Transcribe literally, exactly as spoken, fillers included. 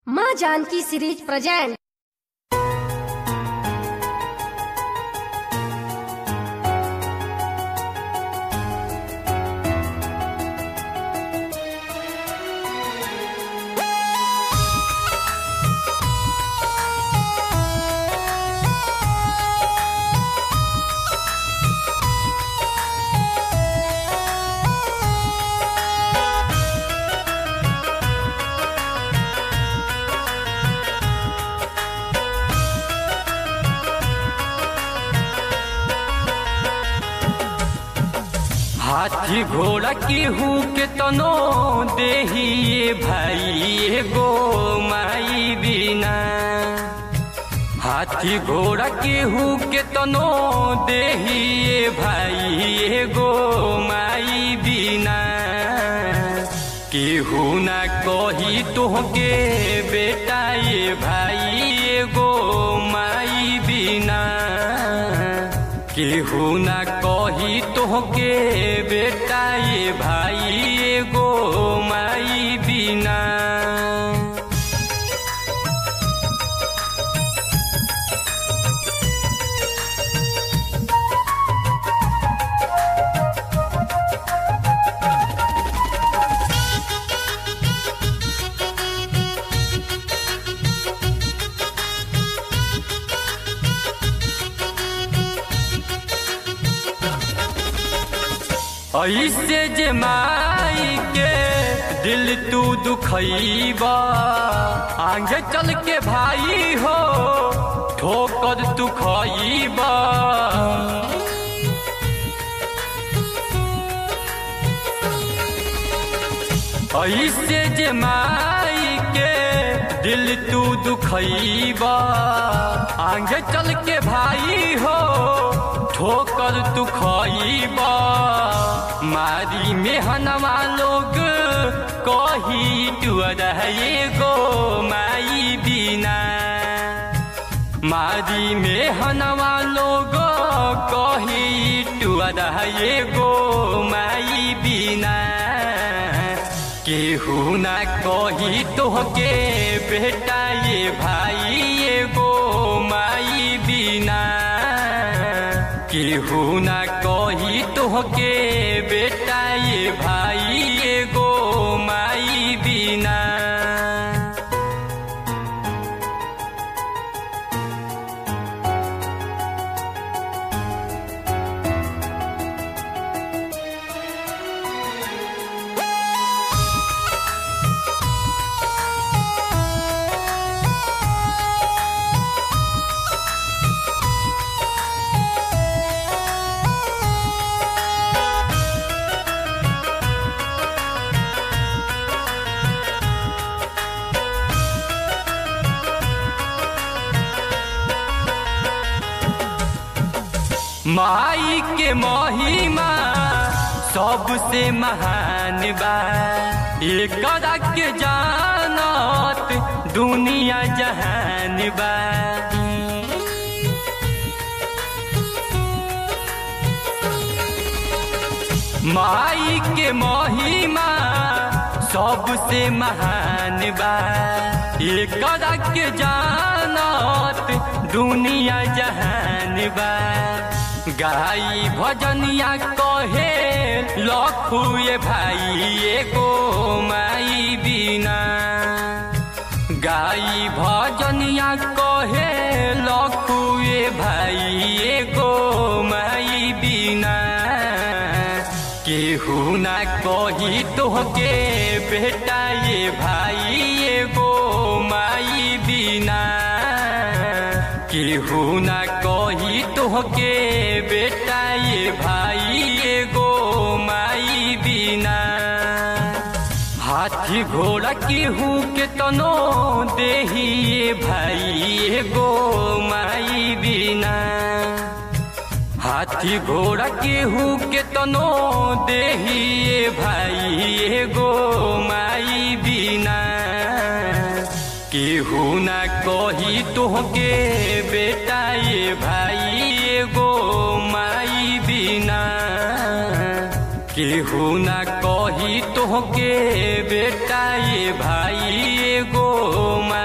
माँ Janaki series present. हाथी घोड़ा की हूँ के तनो देही भाई गो माई बिना। हाथी घोड़ा की हूँ के तनो देही भाई गो माई बिना। केहू ना कही तोहके बेटा ये भाई गो माई बिना। केहू ना कही तोहके बेटा ये भाई एगो माई बिना। ऐसे जे माई के दिल तू दुखैबा आगे चल के भाई हो ठोकर तू खैबा। ऐसे जे माई के दिल तू दुखैबा आगे चल के भाई हो ठोकर तू खैबा। मारी में हनवा लोग कही तू रहे गो माई बिना। मारी में हनवा लोग कही तू रहे गो माई बिना। केहू ना कही तोहके बेटा ये भाई ये गो माई बिना। केहू ना कही तोहके बेटा ये भाई ये गो माई बिना। माई के महिमा सबसे महान बा। एकरा के जानत दुनिया जहान बा। माई के महिमा सबसे महान बा। एकरा के जानत दुनिया जहान बा। गाई भजनिया कहे लखुए भाई एगो माई बिना। गाई भजनिया कहे लखुए भाई एगो माई बिना। केहू ना कही तोहके बेटा ये भाई एगो माई बिना। केहू ना कही तोहके बेटा ये भाई एगो माई बिना। हाथी घोड़ा केहू के तनो देही ये भाई एगो माई बिना। हाथी घोड़ा केहू के तनो देही ये भाई एगो माई बिना। केहू ना कही तोहके बेटा ये भाई एगो माई बिना। केहू ना कही तोहके बेटा ये भाई एगो